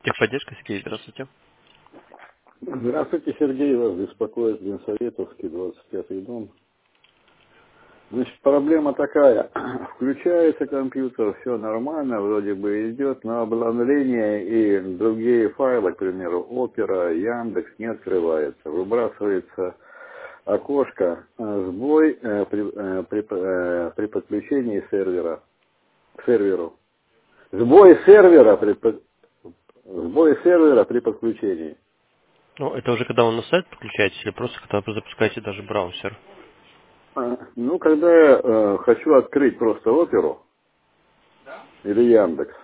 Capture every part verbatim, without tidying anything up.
Техподдержка, Сергей, здравствуйте. Здравствуйте, Сергей, вас беспокоит Ленсоветовский, двадцать пятый дом. Значит, проблема такая. Включается компьютер, все нормально, вроде бы идет, но обновление и другие файлы, к примеру, Opera, Яндекс не открывается. Выбрасывается окошко, э, сбой э, при, э, при, э, при подключении сервера к серверу. Сбой сервера при, под- сбой сервера при подключении. Ну, это уже когда вы на сайт подключаетесь или просто когда вы запускаете даже браузер? А, Ну, когда я э, хочу открыть просто оперу или Яндекс,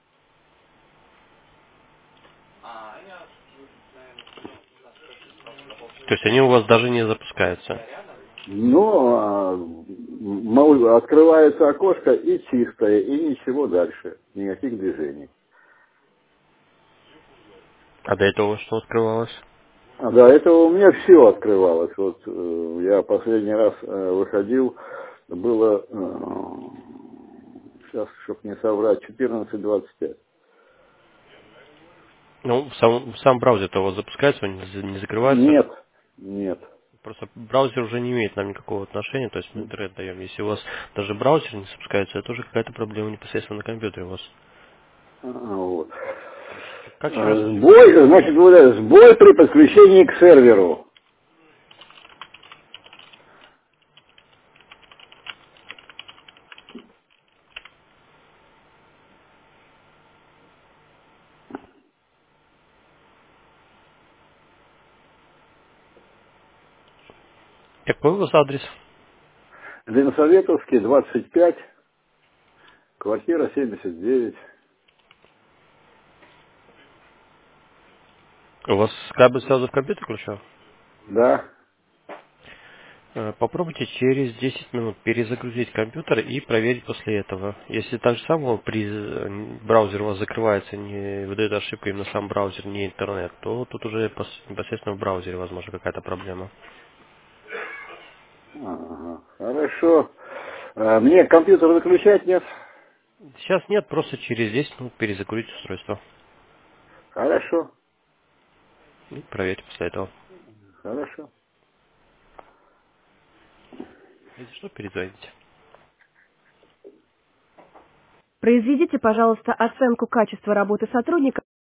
То есть они у вас даже не запускаются. но а, м- открывается окошко и чистое, и ничего дальше, никаких движений. А до этого что открывалось? А до этого у меня все открывалось. Вот э, я последний раз э, выходил, было, э, сейчас, чтобы не соврать, четырнадцать двадцать пять. Ну, сам, сам браузер-то у вас запускается, он не, за- не закрывается. Нет, нет. Просто браузер уже не имеет нам никакого отношения, то есть мы интернет даем. Если у вас даже браузер не запускается, это уже какая-то проблема непосредственно на компьютере у вас. А, вот. Как еще раз? Э, Сбой, значит, вот это, сбой при подключении к серверу. Какой у вас адрес? Ленсоветовский, двадцать пять, квартира семьдесят девять. У вас кабель сразу в компьютер включен? Да. Э, Попробуйте через десять минут перезагрузить компьютер и проверить после этого. Если так же самое при э, браузер у вас закрывается, не выдает ошибку именно сам браузер, не интернет, то тут уже пос- непосредственно в браузере возможно какая-то проблема. Ага, хорошо. А, Мне компьютер выключать нет? Сейчас нет, просто через десять минут перезагрузить устройство Хорошо, и проверьте после этого. хорошо. Если что, перезвоните. Произведите, пожалуйста, оценку качества работы сотрудника.